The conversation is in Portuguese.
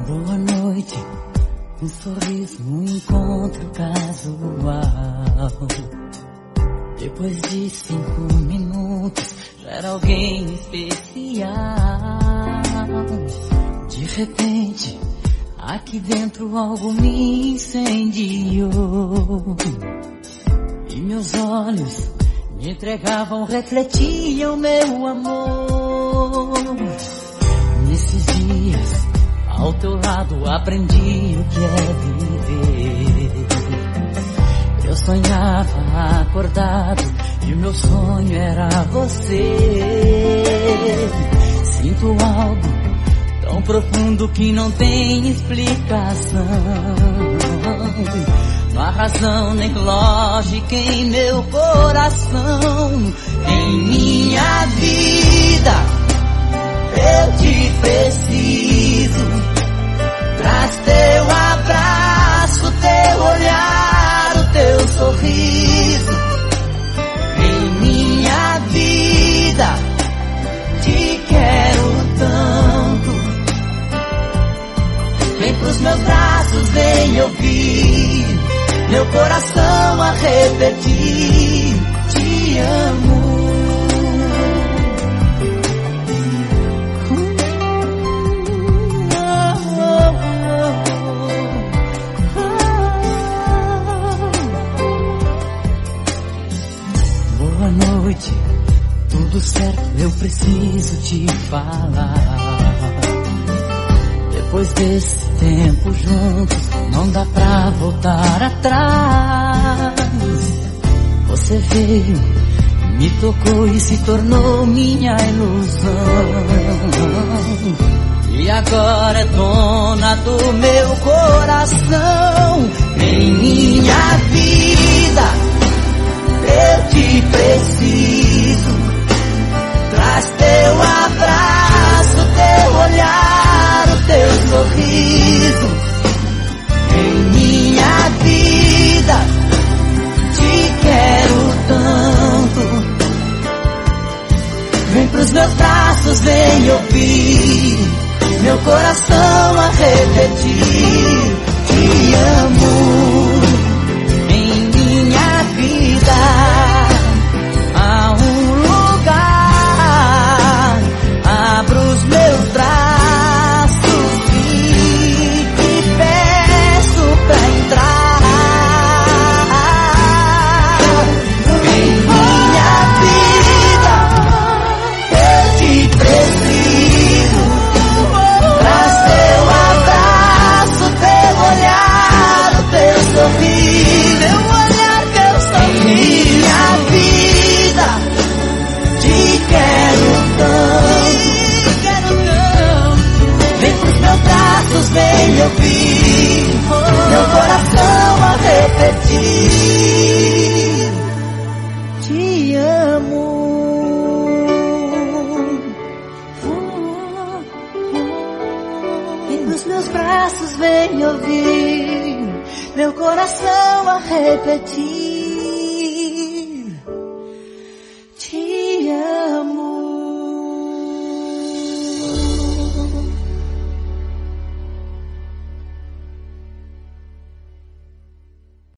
Boa noite, um sorriso, um encontro casual. Depois de 5 minutos, já era alguém especial. De repente, aqui dentro algo me incendiou. E meus olhos me entregavam, refletiam meu amor. Nesses dias, ao teu lado aprendi o que é viver. Eu sonhava acordado e o meu sonho era você. Sinto algo tão profundo que não tem explicação. Não há razão nem lógica em meu coração. Em minha vida eu te preciso. Traz teu abraço, teu olhar, o teu sorriso. Em minha vida te quero tanto. Vem pros meus braços, vem ouvir meu coração a repetir: te amo. Boa noite, tudo certo, eu preciso te falar. Depois desse tempo juntos, não dá pra voltar atrás. Você veio, me tocou e se tornou minha ilusão. E agora é dona do meu coração. Em minha vida eu te preciso. Traz teu abraço, teu olhar, o teu sorriso. Em minha vida te quero tanto. Vem pros meus braços, vem ouvir meu coração a repetir: te amo. Em minha vida há um lugar, abro os meus braços e te peço pra entrar. Em minha vida eu te preciso. Traz teu abraço, teu olhar, o teu sorriso. Teu olhar, teu sorriso. Em minha vida te quero tanto. Vem pros meus braços, vem ouvir meu coração a repetir: te amo. Vem pros meus braços, vem ouvir meu coração a repetir.